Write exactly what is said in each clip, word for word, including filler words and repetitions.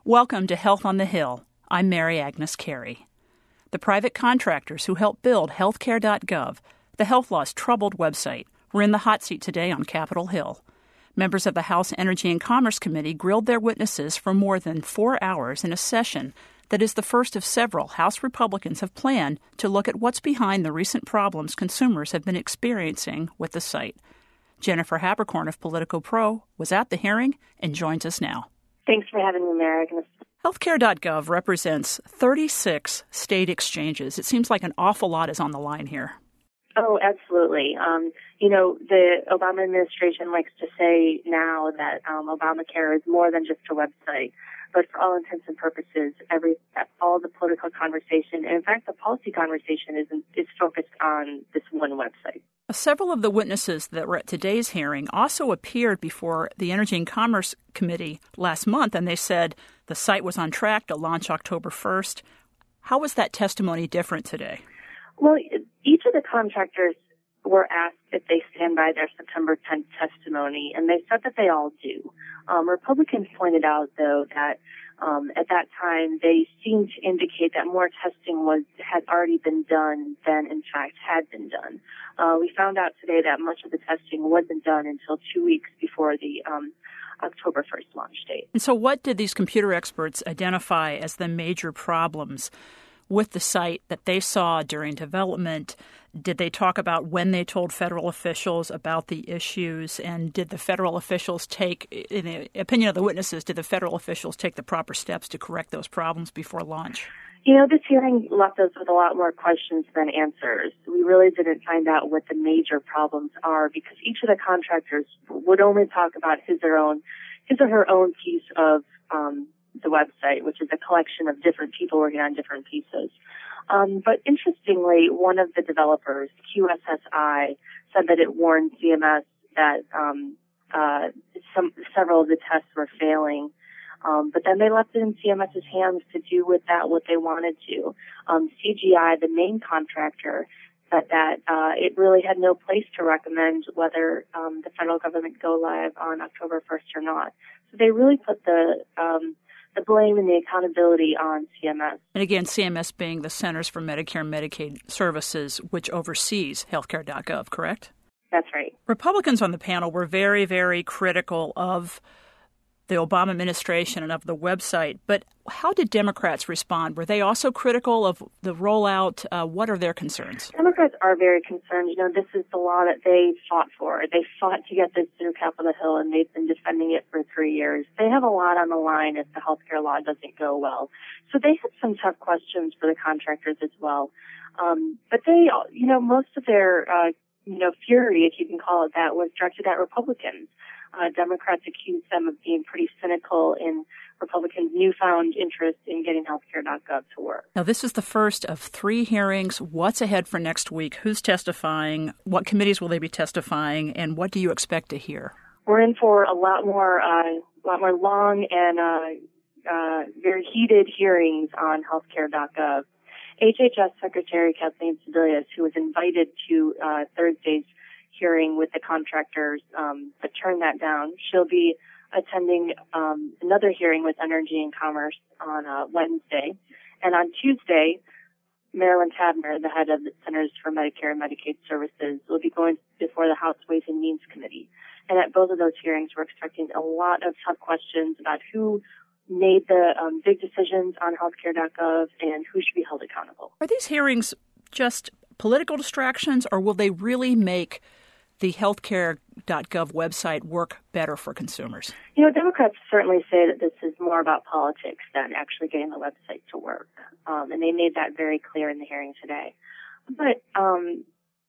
Welcome to Health on the Hill. I'm Mary Agnes Carey. The private contractors who helped build healthcare dot gov, the health law's troubled website, were in the hot seat today on Capitol Hill. Members of the House Energy and Commerce Committee grilled their witnesses for more than four hours in a session that is the first of several House Republicans have planned to look at what's behind the recent problems consumers have been experiencing with the site. Jennifer Haberkorn of Politico Pro was at the hearing and joins us now. Thanks for having me, Mary Agnes. healthcare dot gov represents thirty-six state exchanges. It seems like an awful lot is on the line here. Oh, absolutely. Um, you know, the Obama administration likes to say now that um, Obamacare is more than just a website, but for all intents and purposes, every all the political conversation, and in fact, the policy conversation is is focused on this one website. Several of the witnesses that were at today's hearing also appeared before the Energy and Commerce Committee last month, and they said the site was on track to launch October first. How was that testimony different today? Well, each of the contractors were asked if they stand by their September tenth testimony, and they said that they all do. Um, Republicans pointed out, though, that um, at that time they seemed to indicate that more testing was had already been done than, in fact, had been done. Uh, we found out today that much of the testing wasn't done until two weeks before the um, October first launch date. And so what did these computer experts identify as the major problems with the site that they saw during development? Did they talk about when they told federal officials about the issues? And did the federal officials take, in the opinion of the witnesses, did the federal officials take the proper steps to correct those problems before launch? You know, this hearing left us with a lot more questions than answers. We really didn't find out what the major problems are because each of the contractors would only talk about his or own, his or her own piece of um, the website, which is a collection of different people working on different pieces. Um, but interestingly, one of the developers, Q S S I, said that it warned C M S that um, uh, some several of the tests were failing. Um, but then they left it in CMS's hands to do with that what they wanted to. Um, C G I, the main contractor, said that uh, it really had no place to recommend whether um, the federal government go live on October first or not. So they really put the um, the blame and the accountability on C M S. And again, C M S being the Centers for Medicare and Medicaid Services, which oversees healthcare dot gov, correct? That's right. Republicans on the panel were very, very critical of the Obama administration and of the website. But how did Democrats respond? Were they also critical of the rollout? Uh, what are their concerns? Democrats are very concerned. You know, this is the law that they fought for. They fought to get this through Capitol Hill, and they've been defending it for three years. They have a lot on the line if the health care law doesn't go well. So they had some tough questions for the contractors as well. Um, but they, you know, most of their, uh, you know, fury, if you can call it that, was directed at Republicans. Uh, Democrats accused them of being pretty cynical in Republicans' newfound interest in getting healthcare dot gov to work. Now, this is the first of three hearings. What's ahead for next week? Who's testifying? What committees will they be testifying? And what do you expect to hear? We're in for a lot more, uh, lot more long and uh, uh, very heated hearings on healthcare dot gov. H H S Secretary Kathleen Sebelius, who was invited to uh, Thursday's hearing with the contractors, um, but turned that down. She'll be attending um, another hearing with Energy and Commerce on uh, Wednesday. And on Tuesday, Marilyn Tabner, the head of the Centers for Medicare and Medicaid Services, will be going before the House Ways and Means Committee. And at both of those hearings, we're expecting a lot of tough questions about who made the um, big decisions on healthcare dot gov and who should be held accountable. Are these hearings just political distractions, or will they really make the healthcare dot gov website work better for consumers? You know, Democrats certainly say that this is more about politics than actually getting the website to work. Um, and they made that very clear in the hearing today. But um,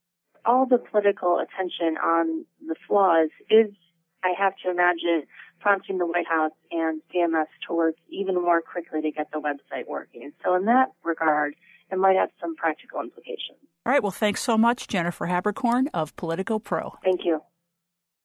all the political attention on the flaws is, I have to imagine, prompting the White House and C M S to work even more quickly to get the website working. So in that regard, it might have some practical implications. All right. Well, thanks so much, Jennifer Haberkorn of Politico Pro. Thank you.